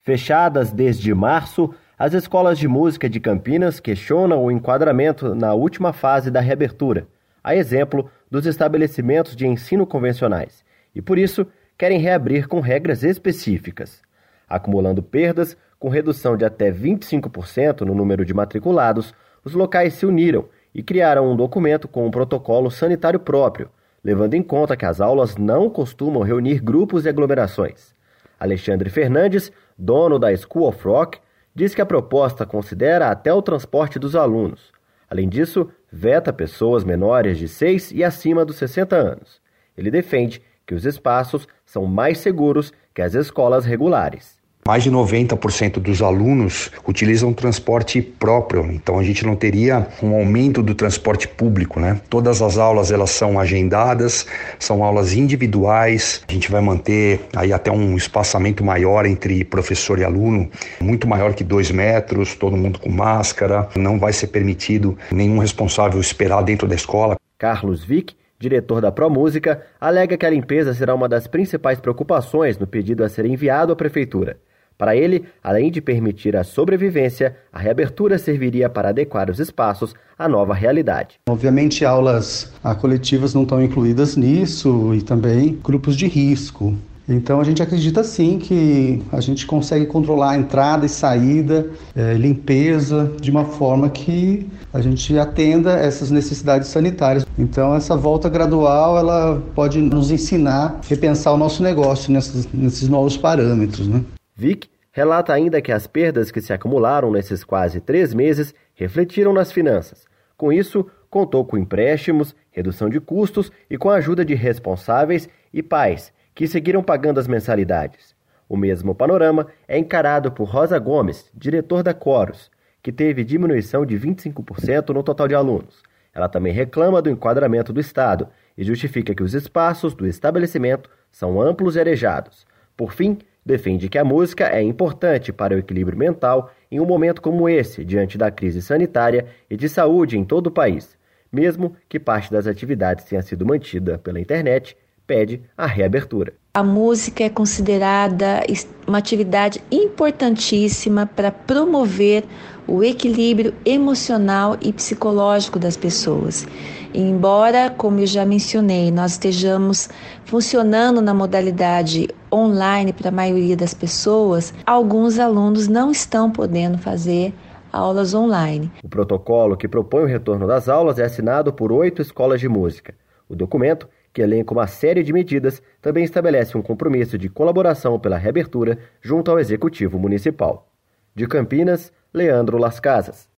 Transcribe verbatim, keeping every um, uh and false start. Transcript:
Fechadas desde março, as escolas de música de Campinas questionam o enquadramento na última fase da reabertura, a exemplo dos estabelecimentos de ensino convencionais, e por isso querem reabrir com regras específicas. Acumulando perdas, com redução de até vinte e cinco por cento no número de matriculados, os locais se uniram e criaram um documento com um protocolo sanitário próprio, levando em conta que as aulas não costumam reunir grupos e aglomerações. Alexandre Fernandes, dono da School of Rock, diz que a proposta considera até o transporte dos alunos. Além disso, veta pessoas menores de seis e acima dos sessenta anos. Ele defende que os espaços são mais seguros que as escolas regulares. Mais de noventa por cento dos alunos utilizam transporte próprio, então a gente não teria um aumento do transporte público, né? Todas as aulas elas são agendadas, são aulas individuais, a gente vai manter aí até um espaçamento maior entre professor e aluno, muito maior que dois metros, todo mundo com máscara, não vai ser permitido nenhum responsável esperar dentro da escola. Carlos Vick, diretor da ProMúsica, alega que a limpeza será uma das principais preocupações no pedido a ser enviado à prefeitura. Para ele, além de permitir a sobrevivência, a reabertura serviria para adequar os espaços à nova realidade. Obviamente, aulas coletivas não estão incluídas nisso e também grupos de risco. Então, a gente acredita sim que a gente consegue controlar a entrada e saída, é, limpeza, de uma forma que a gente atenda essas necessidades sanitárias. Então, essa volta gradual ela pode nos ensinar a repensar o nosso negócio nesses, nesses novos parâmetros, né? Vick relata ainda que as perdas que se acumularam nesses quase três meses refletiram nas finanças. Com isso, contou com empréstimos, redução de custos e com a ajuda de responsáveis e pais, que seguiram pagando as mensalidades. O mesmo panorama é encarado por Rosa Gomes, diretor da Coros, que teve diminuição de vinte e cinco por cento no total de alunos. Ela também reclama do enquadramento do Estado e justifica que os espaços do estabelecimento são amplos e arejados. Por fim, defende que a música é importante para o equilíbrio mental em um momento como esse, diante da crise sanitária e de saúde em todo o país. Mesmo que parte das atividades tenha sido mantida pela internet, pede a reabertura. A música é considerada uma atividade importantíssima para promover o equilíbrio emocional e psicológico das pessoas. E embora, como eu já mencionei, nós estejamos funcionando na modalidade online para a maioria das pessoas, alguns alunos não estão podendo fazer aulas online. O protocolo que propõe o retorno das aulas é assinado por oito escolas de música. O documento, que elenca uma série de medidas, também estabelece um compromisso de colaboração pela reabertura junto ao Executivo Municipal. De Campinas, Leandro Las Casas.